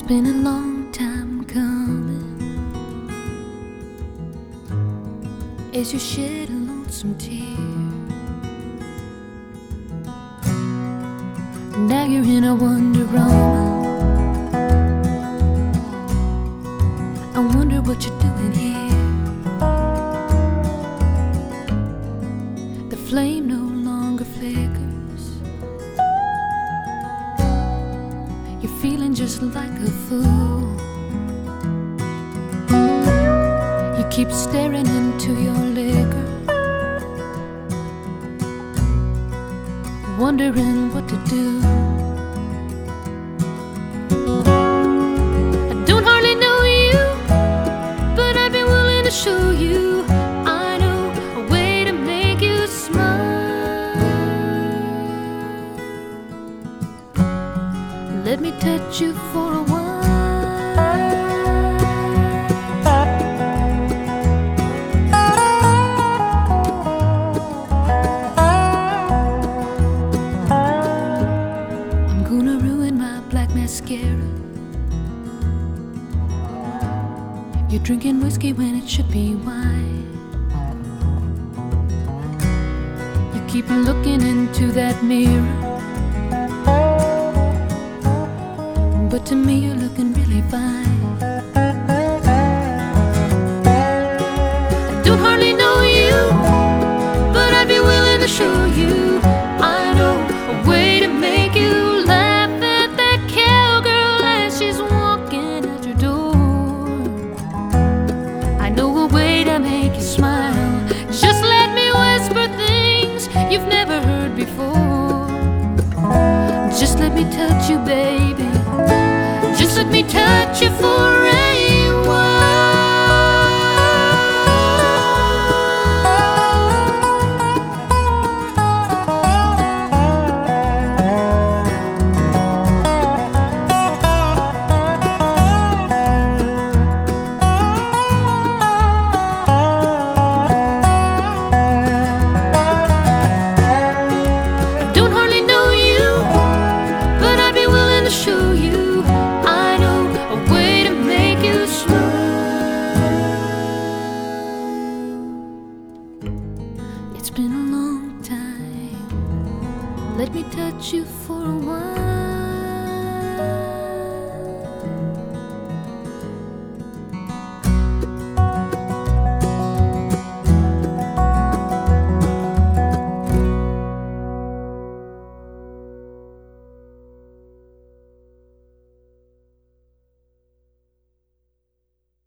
been a long time coming as you shed a lonesome tear. Now you're in a wonderama. I wonder what you're doing here. The flame no longer flickers. You're feeling just like a fool. You keep staring into your liquor, wondering what to do. I don't hardly know you, but I'd be willing to show you. I know a way to make you smile. Let me touch you for a while. You're drinking whiskey when it should be wine. You keep looking into that mirror, but to me you're looking really fine. I don't hardly know you, but I'd be willing to show you. I know a way to make you laugh at that cowgirl as she's walking out your door. I know a way to make you smile. Just let me whisper things you've never heard before. Just let me touch you, baby. Just let me touch you for a while. Show you, I know a way to make you smile. It's been a long time. Let me touch you for a while.